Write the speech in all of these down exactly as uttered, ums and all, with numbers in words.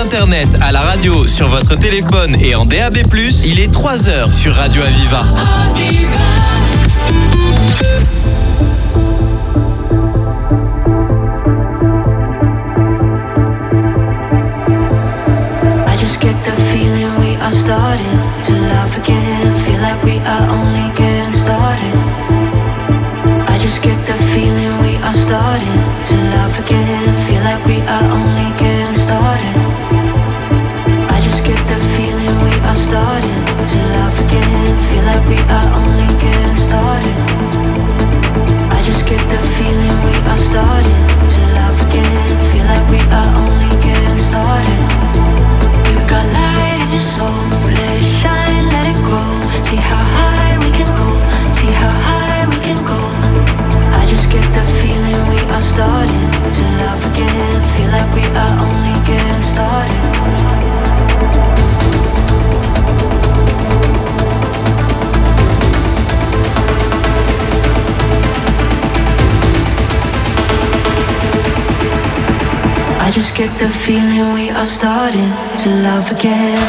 internet, à la radio, sur votre téléphone et en D A B plus, il est trois heures sur Radio Aviva. I just get the feeling we are starting to love again. Feel like we are only getting started. I just get the feeling we are starting to love again. Feel like we are only getting started. I just get the feeling we are starting to love again. Feel like we are only getting started. I just get the feeling we are starting to love again. Feel like we are only getting started. You got light in your soul, let it shine, let it grow. See how high we can go, see how high we can go. I just get the feeling we are starting to love again. Feel like we are only getting started. I just get the feeling we are starting to love again.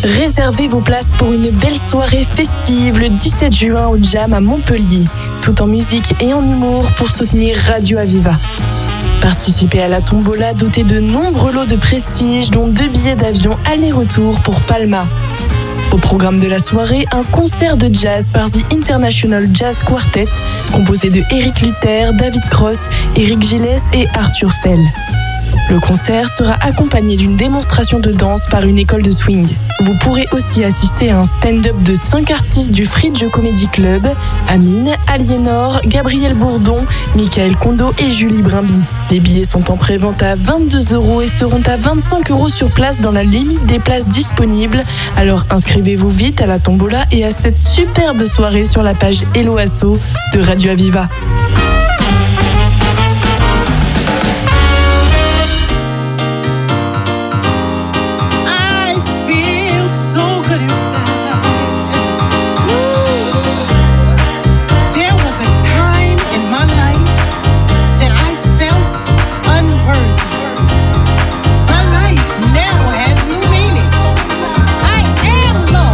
Réservez vos places pour une belle soirée festive le dix-sept juin au Jam à Montpellier, tout en musique et en humour pour soutenir Radio Aviva. Participez à la tombola dotée de nombreux lots de prestige, dont deux billets d'avion aller-retour pour Palma. Au programme de la soirée, un concert de jazz par The International Jazz Quartet, composé de Eric Luther, David Cross, Eric Gilles et Arthur Fell. Le concert sera accompagné d'une démonstration de danse par une école de swing. Vous pourrez aussi assister à un stand-up de cinq artistes du Fridge Comedy Club, Amine, Aliénor, Gabriel Bourdon, Michael Kondo et Julie Brimby. Les billets sont en pré-vente à vingt-deux euros et seront à vingt-cinq euros sur place dans la limite des places disponibles. Alors inscrivez-vous vite à la tombola et à cette superbe soirée sur la page Hello Asso de Radio Aviva.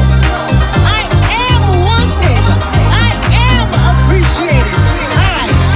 I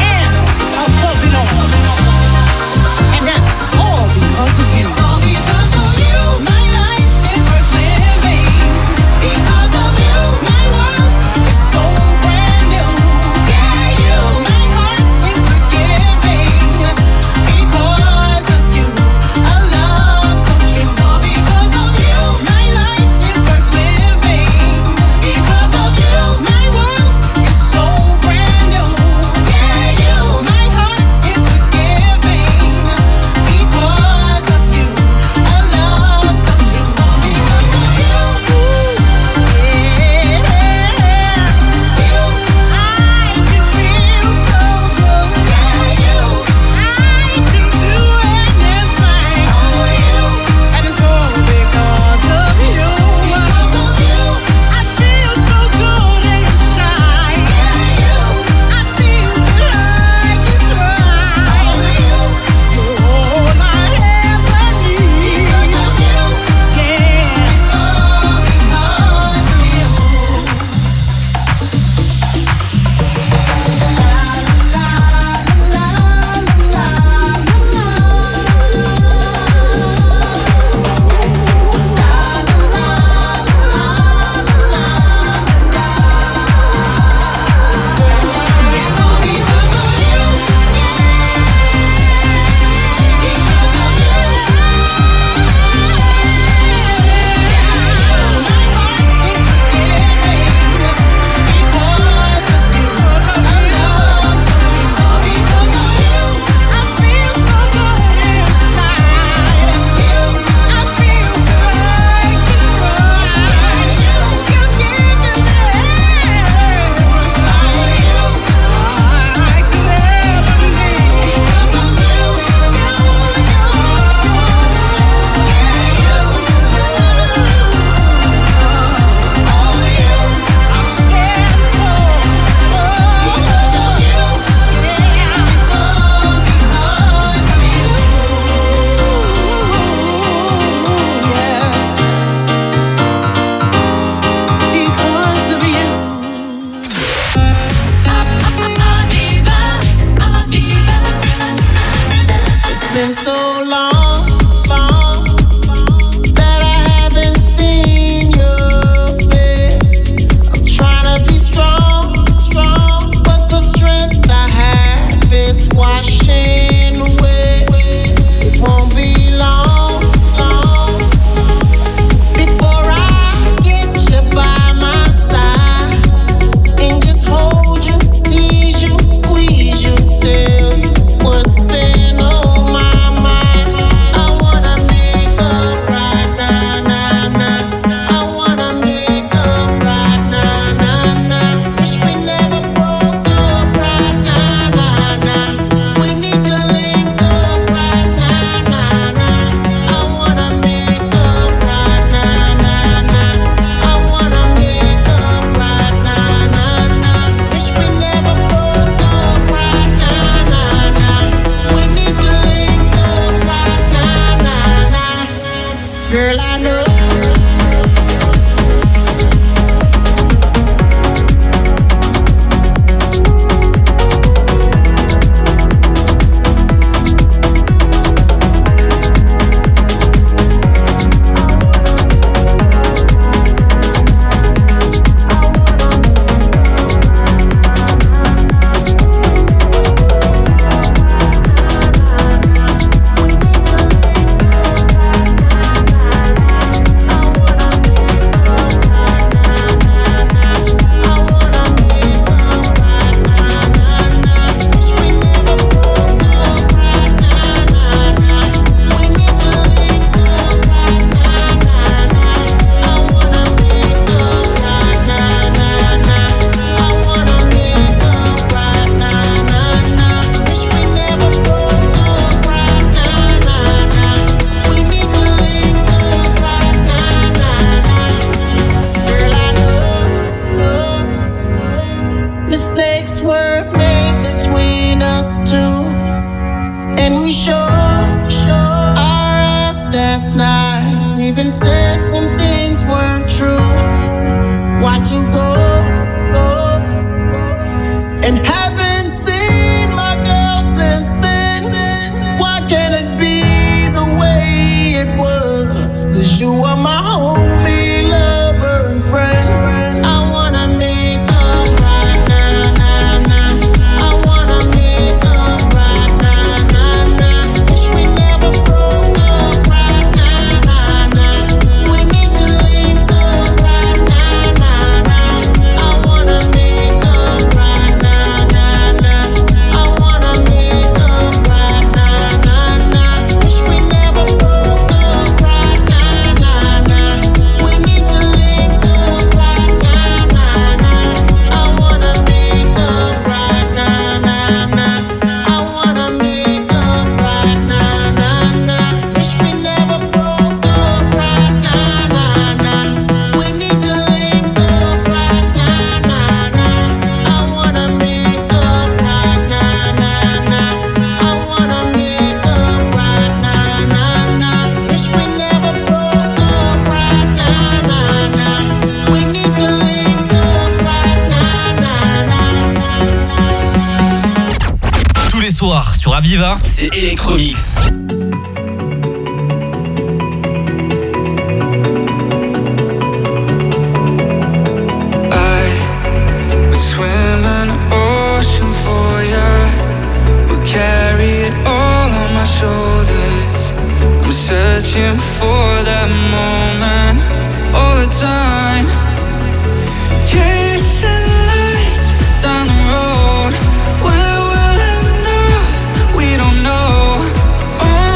my homie, lover, and friend. I wanna make up right now, now, now. I wanna make up right now, now, now. Wish we never broke up right now, now, now. We need to link up right now, now, now. I wanna make up right now, now, now. I wanna make up right now, now, now. Wish we never broke up right now, now, now. We need to link up right now, now, now. I wanna make up right now, now, now. I wanna make up right now, now, now. Wish we never broke up right now, now, now. We need to link up right now, now, now. I wanna make up right now, now, now. I wanna make up right now, now, now. Wish we never broke up right now, now, now. We need to link up right now, now, now. Tous les soirs sur Aviva, c'est Electromix. I would swim an ocean for ya, would carry it all on my shoulders. I'm searching for that moment all the time. Chasing lights down the road, where will it end up? We don't know. On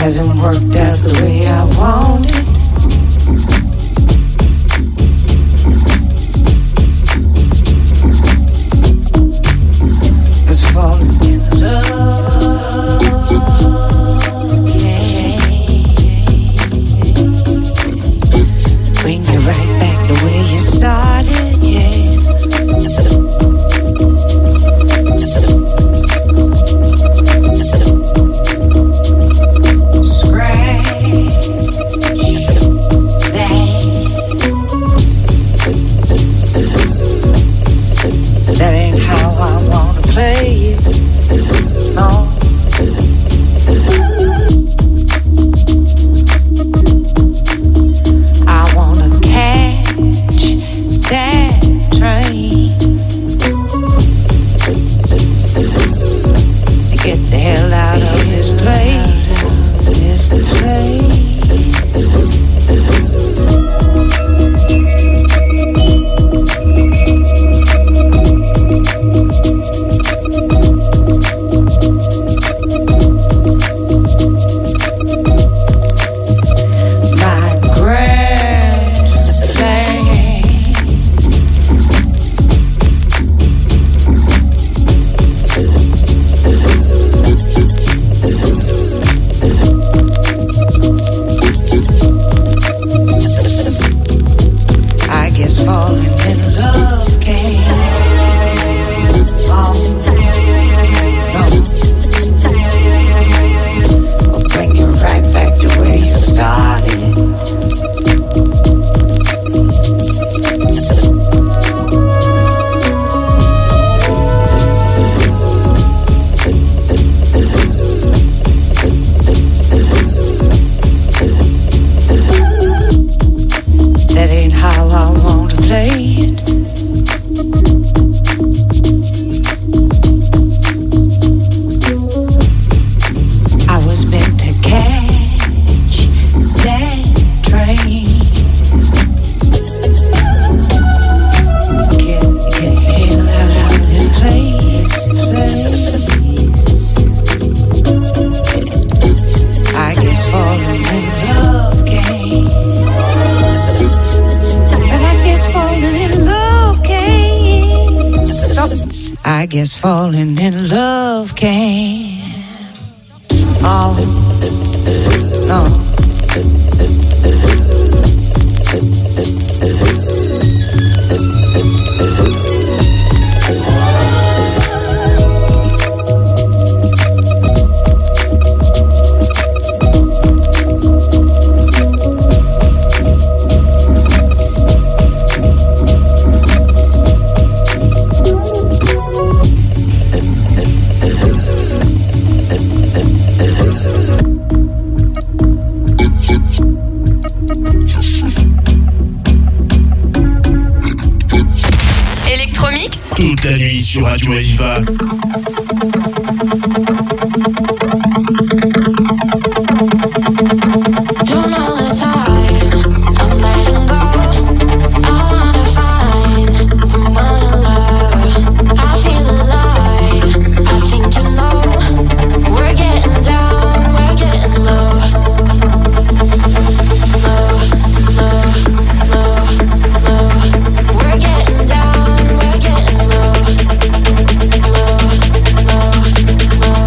hasn't worked out the way I wanted. It's falling in love, yeah. Bring you right back the way you started, yeah. That ain't how I wanna play it, no. I wanna catch that train to get the hell out of this place, this place. I guess falling in love can. Oh, no. Toute la nuit sur Radio Aviva. Low.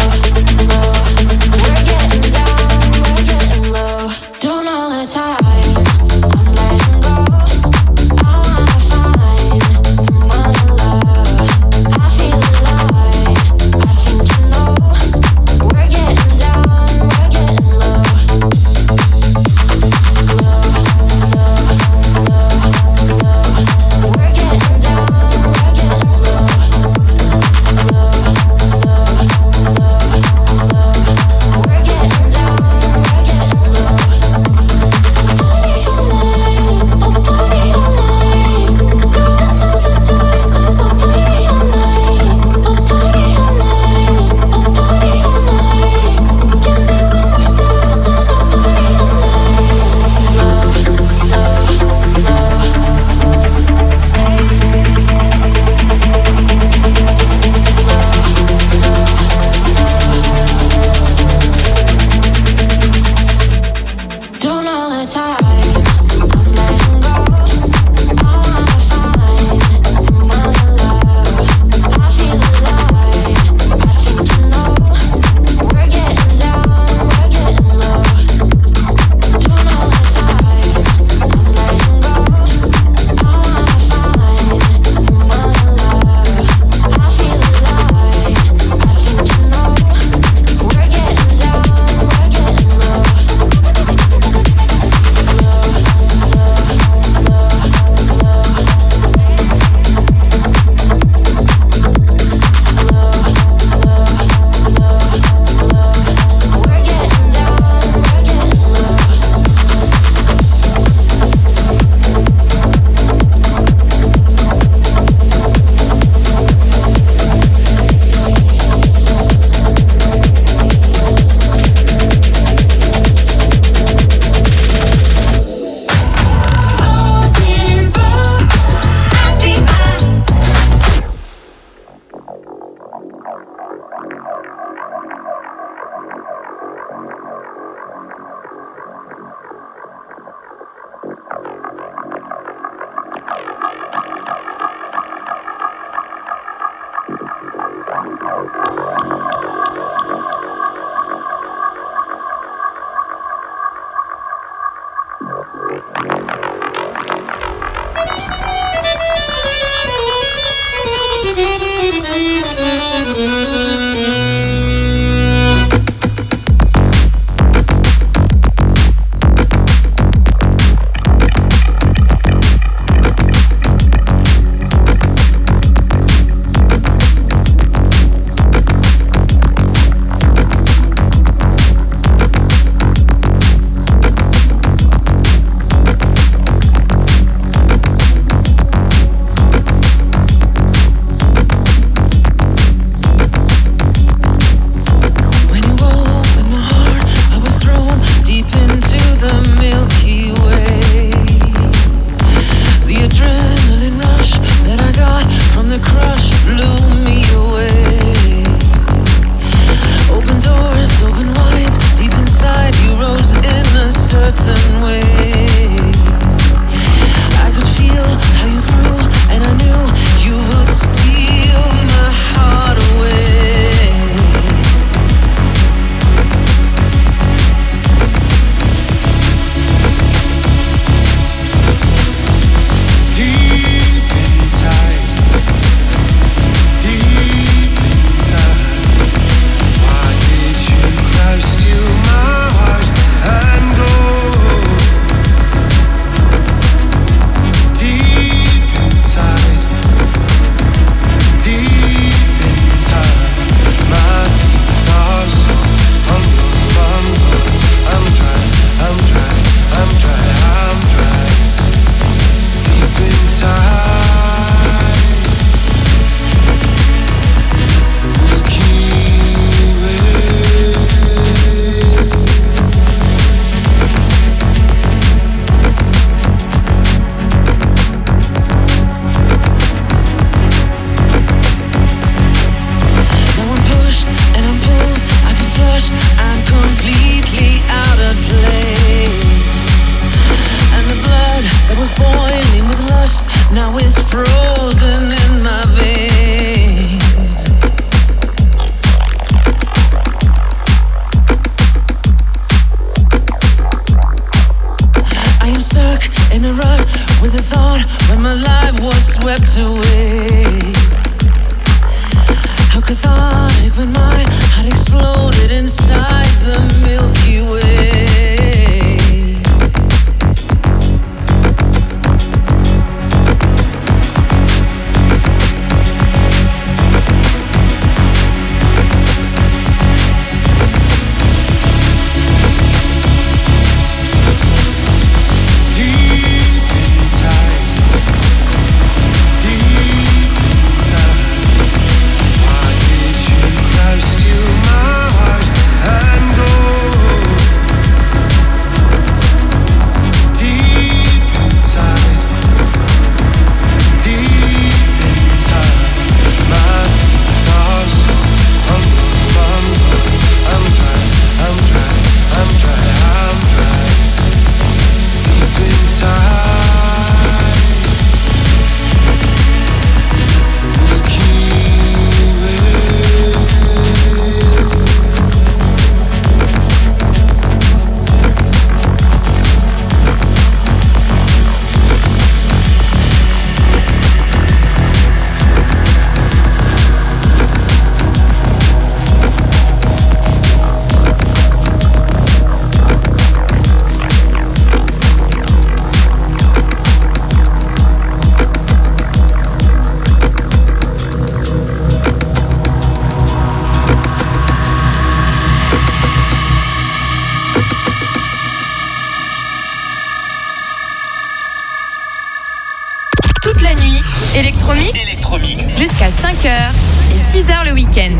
Electromix. Electromix. Jusqu'à cinq heures et six heures le week-end.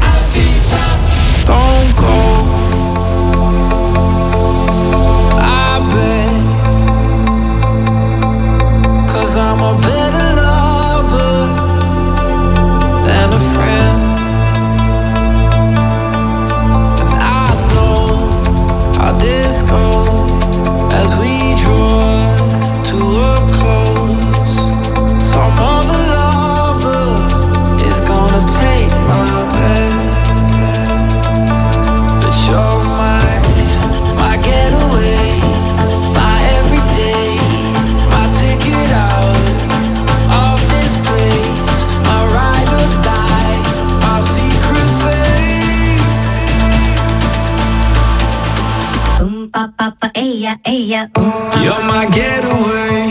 Don't go. I beg, 'cause I'm a better lover than a friend. I know how this goes as we draw to a close. Some other lover is gonna take my bed, but you're ella. You're my getaway.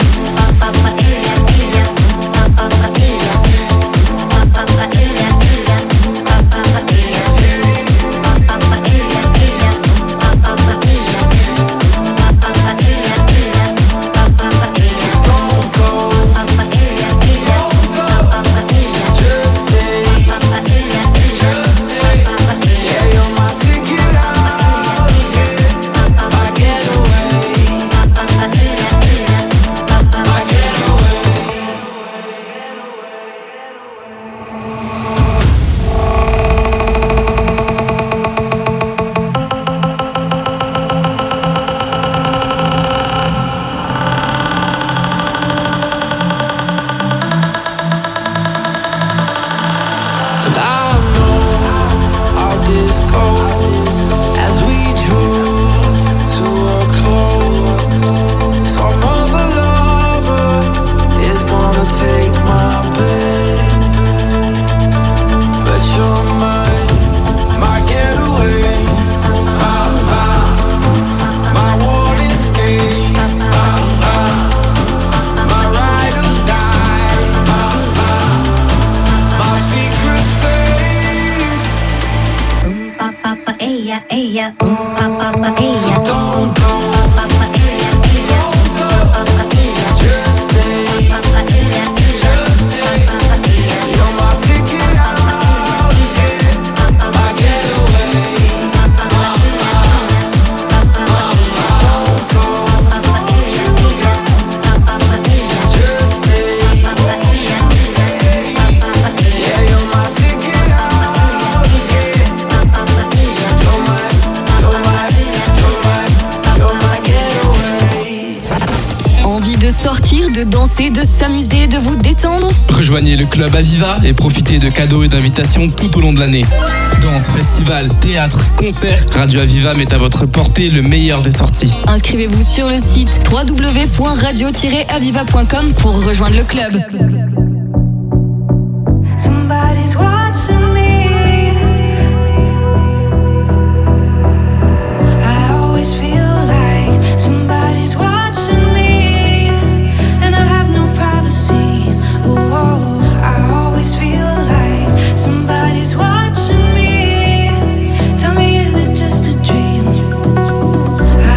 De danser, de s'amuser, de vous détendre. Rejoignez le club Aviva et profitez de cadeaux et d'invitations tout au long de l'année. Danse, festival, théâtre, concert, Radio Aviva met à votre portée le meilleur des sorties. Inscrivez-vous sur le site w w w point radio tiret aviva point com pour rejoindre le club.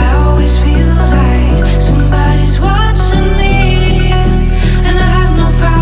Privacy.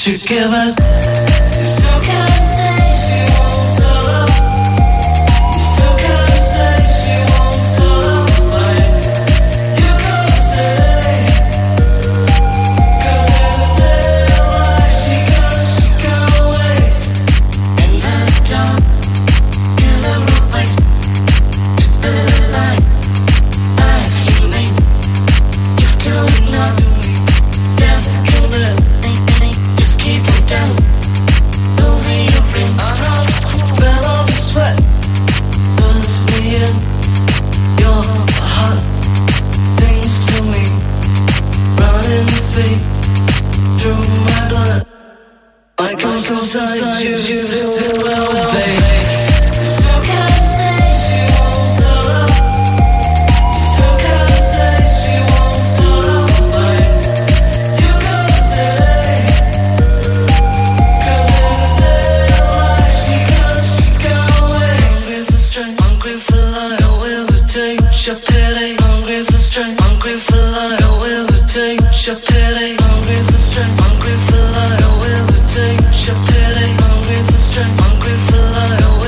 should give it. You still can't say she won't solo. You still can't say she won't solo fight. You gotta say, 'cause in a sale like she got, she got ways. In the dark, in the road like to the light. I feel me, you don't know me. Death can live. Just keep it down. Over your ring. I know the bell of the sweat burns me in. Your heart things to me, running feet through my blood. My ghost inside you, you still will, babe. You still can't say she won't solo. You still can't say she won't solo fight. You gotta say, 'cause in a sale like she got, she got ways. Hungry for strength, hungry for life. I will take your pity. Hungry for strength, hungry for life. I will take your pity. Hungry for strength, hungry for life. I will take your pity. Hungry for strength, hungry for life.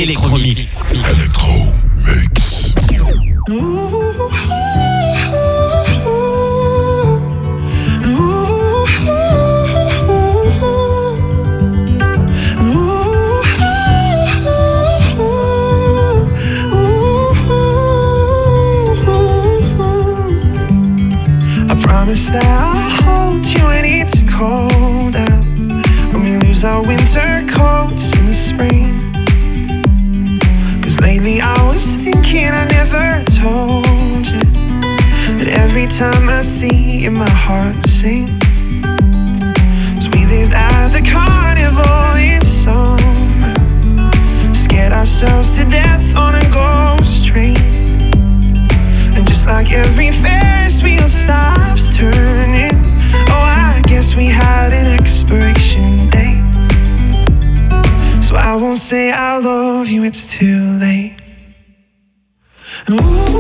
Electromix. Electromix. Promise that I'll hold you when it's cold out, when we lose our winter coats in the spring. Cause lately I was thinking I never told you that every time I see you my heart sinks. So we lived at the carnival in summer, scared ourselves to death on a ghost train. And just like every Ferris wheel stops turning, oh, I guess we had an expiration date. So I won't say I love you, it's too late. Ooh.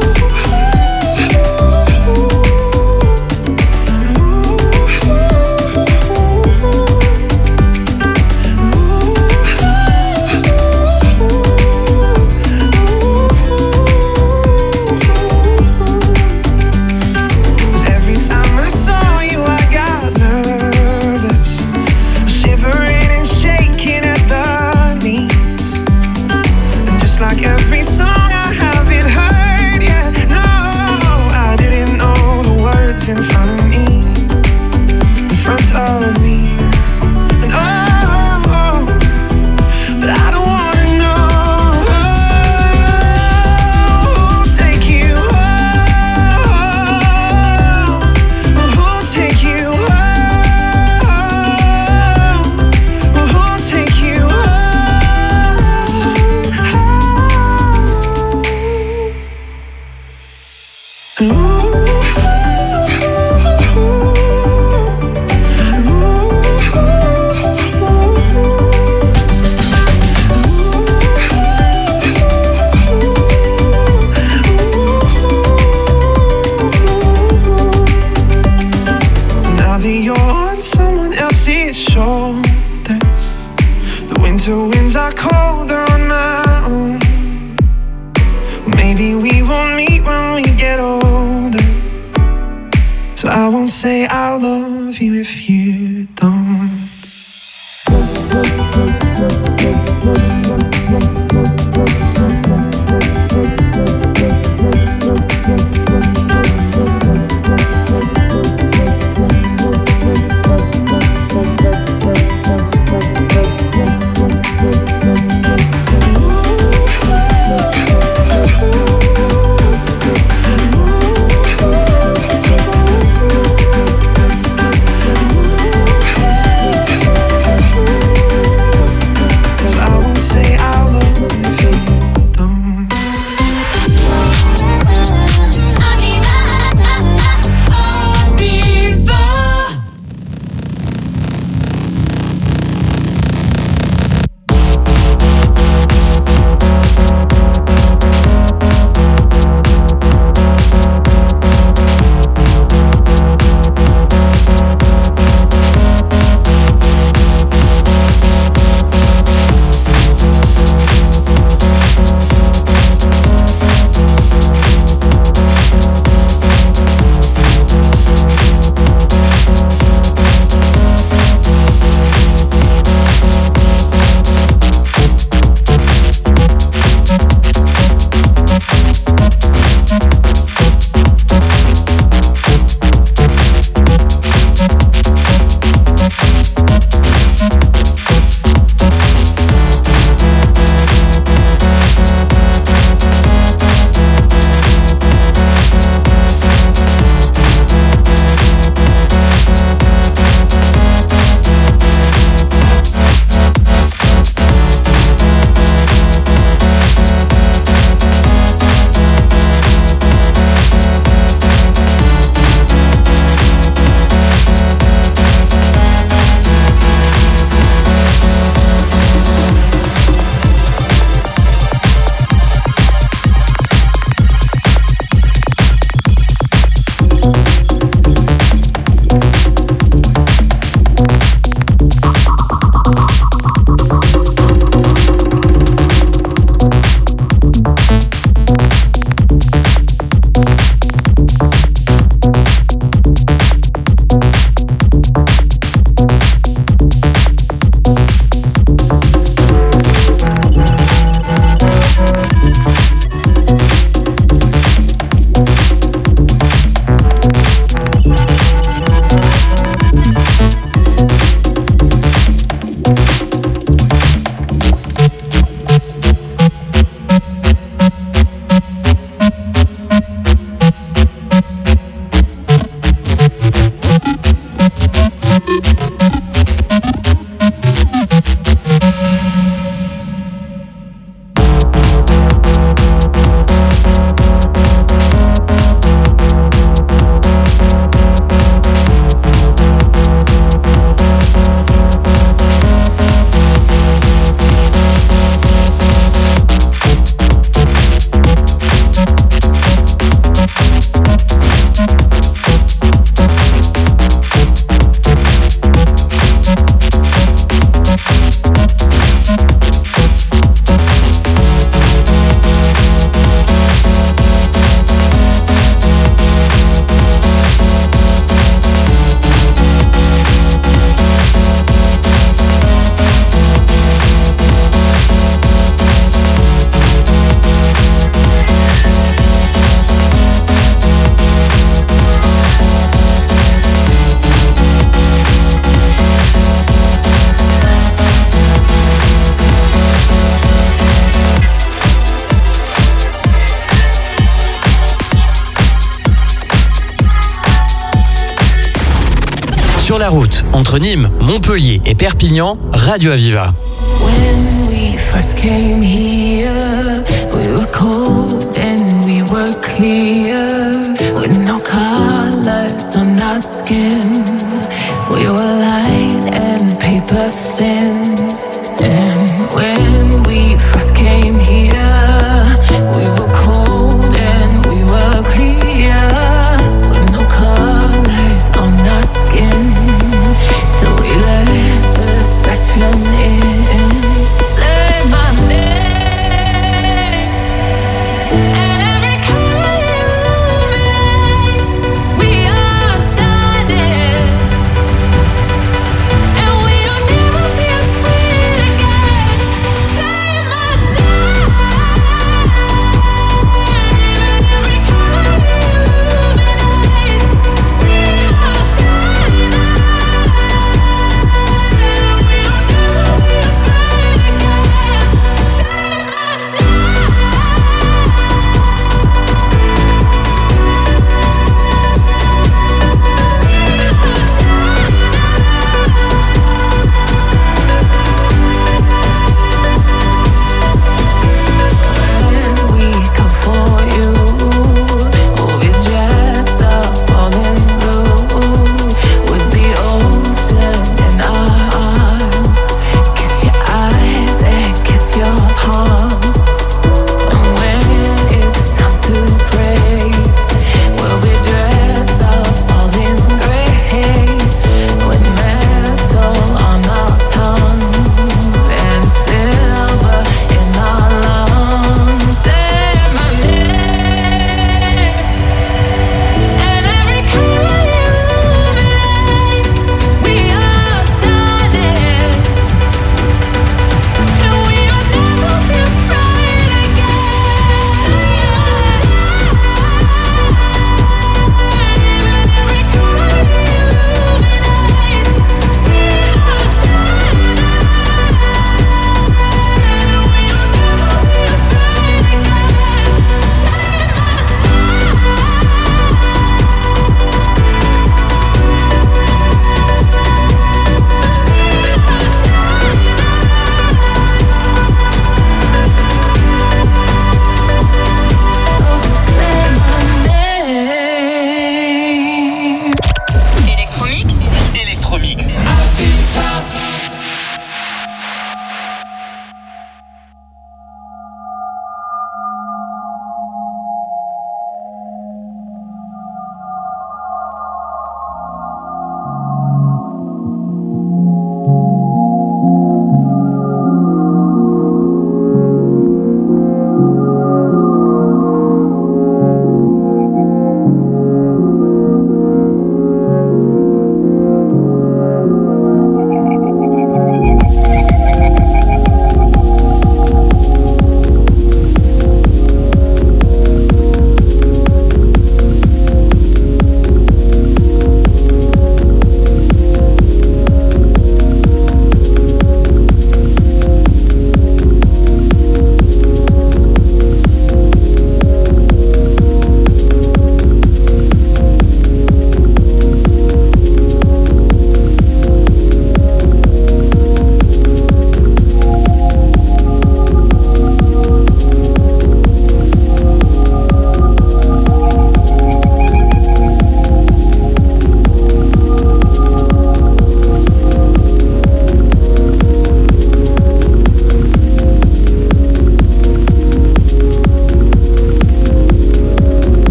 Sur la route, entre Nîmes, Montpellier et Perpignan, Radio Aviva. When we first came here, we were cold and we were clear, with no colors on our skin. We were light and paper thin. And when we first came here, we were cold and we were clear, with no colors on our skin, till we let the spectrum in. Say my name, and every color illuminates. We are shining, and we'll never be afraid.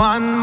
one